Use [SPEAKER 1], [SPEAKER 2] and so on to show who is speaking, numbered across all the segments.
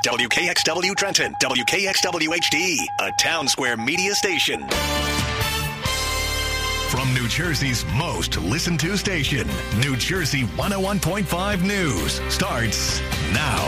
[SPEAKER 1] WKXW Trenton, WKXW HD, a Town Square media station. From New Jersey's most listened to station, New Jersey 101.5 News starts now.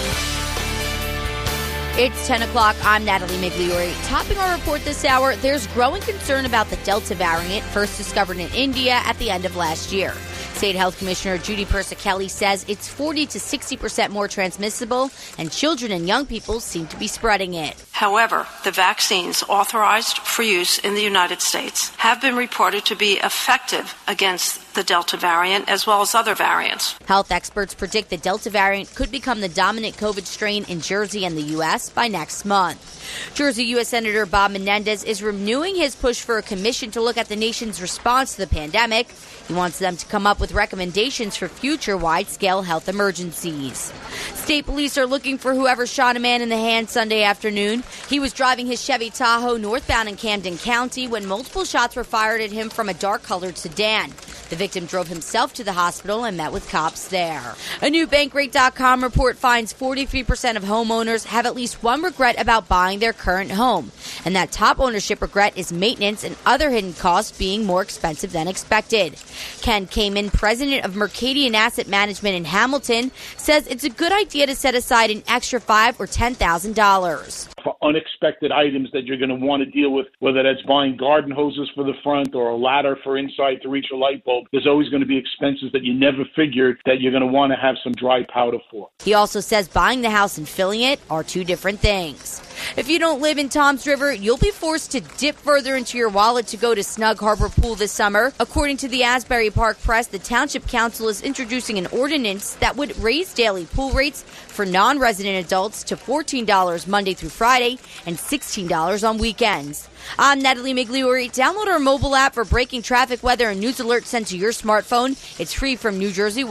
[SPEAKER 2] It's 10 o'clock. I'm Natalie Migliori. Topping our report this hour, there's growing concern about the Delta variant, first discovered in India at the end of last year. State Health Commissioner Judy Persichilli says it's 40 to 60% more transmissible, and children and young people seem to be spreading it.
[SPEAKER 3] However, the vaccines authorized for use in the United States have been reported to be effective against the Delta variant as well as other variants.
[SPEAKER 2] Health experts predict the Delta variant could become the dominant COVID strain in Jersey and the U.S. by next month. Jersey U.S. Senator Bob Menendez is renewing his push for a commission to look at the nation's response to the pandemic. He wants them to come up with recommendations for future wide-scale health emergencies. State police are looking for whoever shot a man in the hand Sunday afternoon. He was driving his Chevy Tahoe northbound in Camden County when multiple shots were fired at him from a dark-colored sedan. The victim drove himself to the hospital and met with cops there. A new Bankrate.com report finds 43% of homeowners have at least one regret about buying their current home. And that top ownership regret is maintenance and other hidden costs being more expensive than expected. Ken Kamen, president of Mercadian Asset Management in Hamilton, says it's a good idea to set aside an extra $5,000 or $10,000.
[SPEAKER 4] For unexpected items that you're going to want to deal with, whether that's buying garden hoses for the front or a ladder for inside to reach a light bulb, there's always going to be expenses that you never figured that you're going to want to have some dry powder for.
[SPEAKER 2] He also says buying the house and filling it are two different things. If you don't live in Toms River, you'll be forced to dip further into your wallet to go to Snug Harbor Pool this summer. According to the Asbury Park Press, the Township Council is introducing an ordinance that would raise daily pool rates for non-resident adults to $14 Monday through Friday and $16 on weekends. I'm Natalie Migliori. Download our mobile app for breaking traffic, weather, and news alerts sent to your smartphone. It's free from New Jersey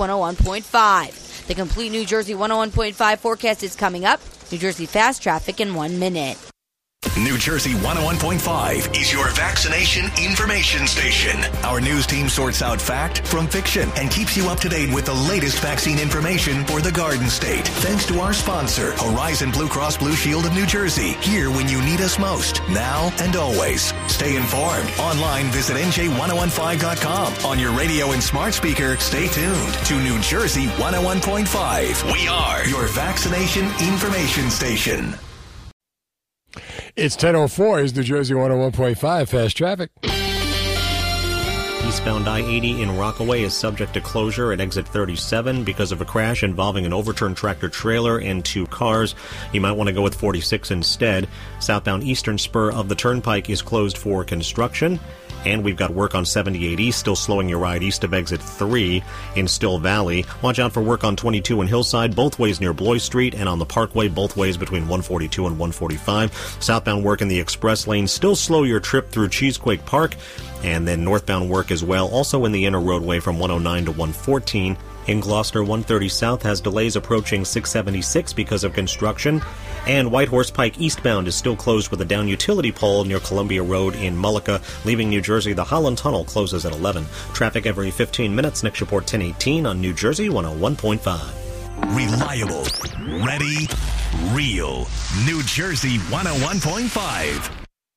[SPEAKER 2] 101.5. The complete New Jersey 101.5 forecast is coming up. New Jersey Fast Traffic in 1 minute.
[SPEAKER 1] New Jersey 101.5 is your vaccination information station. Our news team sorts out fact from fiction and keeps you up to date with the latest vaccine information for the Garden State. Thanks to our sponsor, Horizon Blue Cross Blue Shield of New Jersey. Here when you need us most, now and always. Stay informed. Online, visit NJ1015.com. On your radio and smart speaker, stay tuned to New Jersey 101.5. We are your vaccination information station.
[SPEAKER 5] It's 10:04. It's New Jersey 101.5 Fast Traffic.
[SPEAKER 6] Eastbound I-80 in Rockaway is subject to closure at exit 37 because of a crash involving an overturned tractor-trailer and two cars. You might want to go with 46 instead. Southbound Eastern Spur of the Turnpike is closed for construction. And we've got work on 78 East, still slowing your ride east of exit 3 in Still Valley. Watch out for work on 22 and Hillside, both ways near Blois Street, and on the Parkway, both ways between 142 and 145. Southbound work in the express lane, still slow your trip through Cheesequake Park. And then northbound work as well, also in the inner roadway from 109 to 114. In Gloucester, 130 South has delays approaching 676 because of construction. And Whitehorse Pike eastbound is still closed with a down utility pole near Columbia Road in Mullica. Leaving New Jersey, the Holland Tunnel closes at 11. Traffic every 15 minutes. Next report 10:18 on New Jersey 101.5.
[SPEAKER 1] Reliable, ready, real. New Jersey 101.5.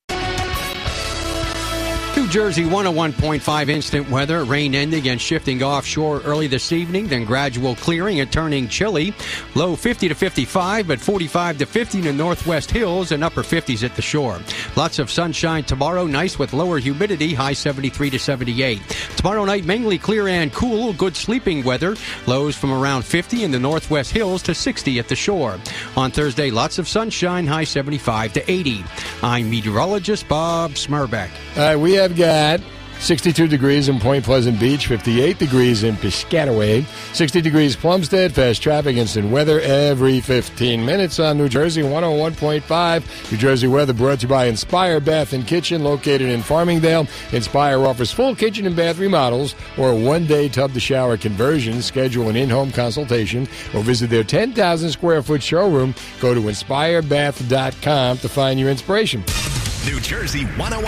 [SPEAKER 7] New Jersey 101.5 instant weather. Rain ending and shifting offshore early this evening, then gradual clearing and turning chilly. Low 50 to 55, but 45 to 50 in the northwest hills and upper 50s at the shore. Lots of sunshine tomorrow, nice with lower humidity, high 73 to 78. Tomorrow night, mainly clear and cool, good sleeping weather. Lows from around 50 in the northwest hills to 60 at the shore. On Thursday, lots of sunshine, high 75 to 80. I'm meteorologist Bob Smerbeck.
[SPEAKER 5] We have got 62 degrees in Point Pleasant Beach, 58 degrees in Piscataway, 60 degrees Plumstead. Fast traffic, instant weather every 15 minutes on New Jersey 101.5. New Jersey weather brought to you by Inspire Bath and Kitchen, located in Farmingdale. Inspire offers full kitchen and bath remodels or a one-day tub-to-shower conversion. Schedule an in-home consultation or visit their 10,000 square foot showroom. Go to inspirebath.com to find your inspiration.
[SPEAKER 1] New Jersey 101.